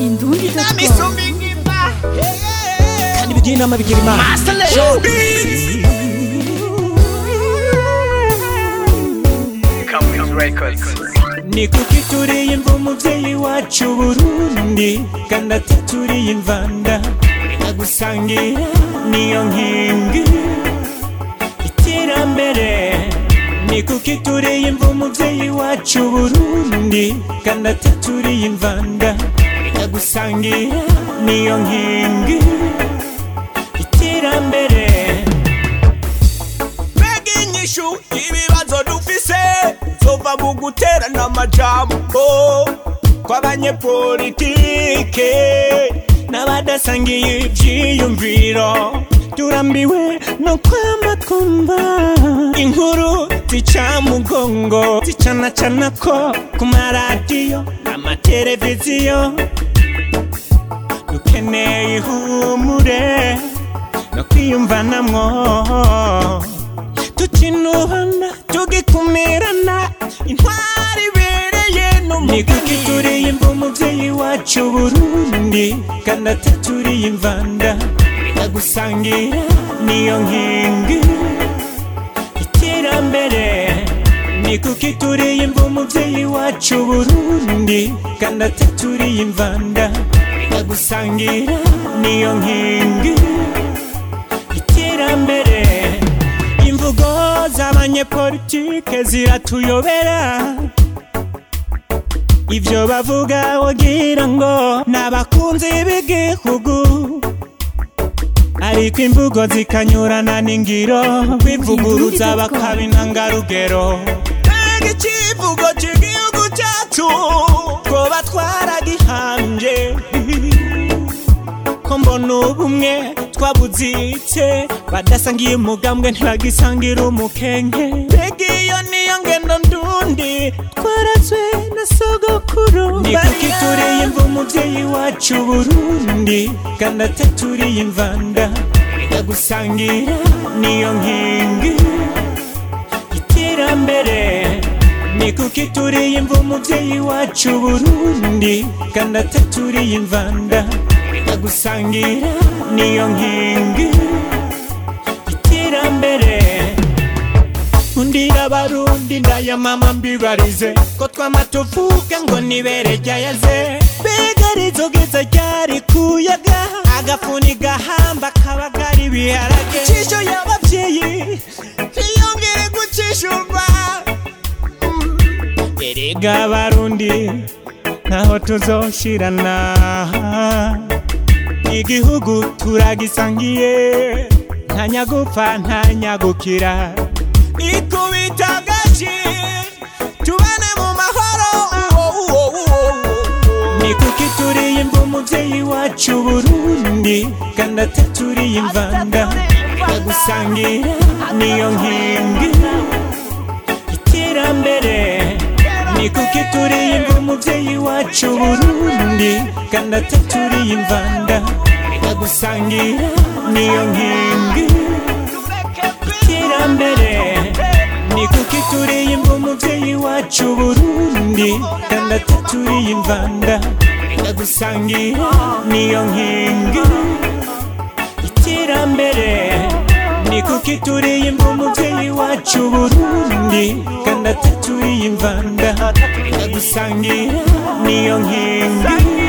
Indundi.com kandi bigira inama bigira imana ni kuko ituriye imva umuvyeyi wacu Burundi kandi ataturiye imvanda agusangira niyo nkingi iterambere ni kuko ituriye imva umuvyeyi wacu Burundi kandi ataturiye imvanda agusangira niyo nkingi iterambere mbega inyishu ibibazo dufise zova mu guterana amajambo kw'abanyepolitike n'abadasangiye ivyiyumviro turambiwe no kwama twumva inkuru zica mugongo zicanacana ko ku maradiyo n'amateleviziyo dukeneye ihumure no kwiyumvanamwo tukinuhana tugikumirana intwari ibereye ni kuko ituriye imva umuvyeyi wacu Burundi kandi ataturiye imvanda agusangira niyo nkingi iterambere ni kuko ituriye imva umuvyeyi wacu Burundi kandi ataturiye imvanda agusangira niyo nkingi iterambere imvugo z'abanyepolitike ziratuyobera ivyo bavuga wogira ngo n'abakunzi b'igihugu ariko imvugo zikanyurana n'ingiro bivuguruza bakabintangarugero mbega icivugo c'igihugu cacu twoba twaragihambye ko mbona ubumwe twabuzitse badasangiye umugambwe ntibagisangira umukenke mbega iyo niyo ngendo ndundi twarazwe na sogokuru ni kuko ituriye imva umuvyeyi wacu Burundi kandi ataturiye imvanda agusangira niyo nkingi iterambere ni kuko ituriye imva umuvyeyi wacu Burundi kandi ataturiye imvanda agusangira niyo nkingi iterambere undira Barundi ndaya mama mbibarize ko twama tuvuga ngo nibere ryayaze mbega rizogeza ryari kuyaga agafuni gahamba kabagari biharage icisho y'abavyeyi ntiyongere gucishurwa erega Barundi ntaho tuzoshirana igihugu turagisangiye nta nyagupfa nta nyagukira ikubita agaci tubane mu mahoro ni kuko ituriye imva umuvyeyi wacu Burundi kandi ataturiye imvanda agusangira niyo nkingi iterambere ni kuko ituriye imva umuvyeyi wacu Burundi kandi ataturiye imvanda agusangira niyo nkingi iterambere ni kuko ituriye imva umuvyeyi wacu Burundi kandi ataturiye imvanda agusangira niyo nkingi iterambere ni kuko ituriye imva umuvyeyi wacu Burundi kandi ataturiye imvanda agusangira niyo nkingi